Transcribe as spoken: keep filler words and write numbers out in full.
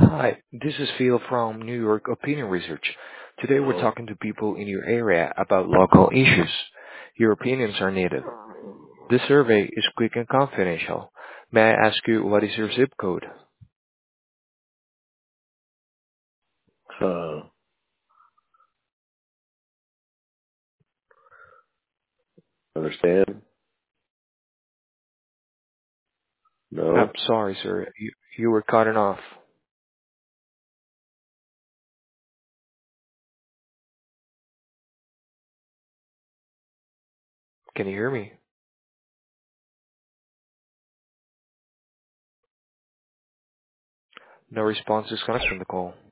Hi, this is Phil from New York Opinion Research. Today we're Oh, talking to people in your area about local issues. Your opinions are needed. This survey is quick and confidential. May I ask you what is your zip code? uh, understand? I'm No? sorry, sir. You, you were cutting off. Can you hear me? No response is coming from the call.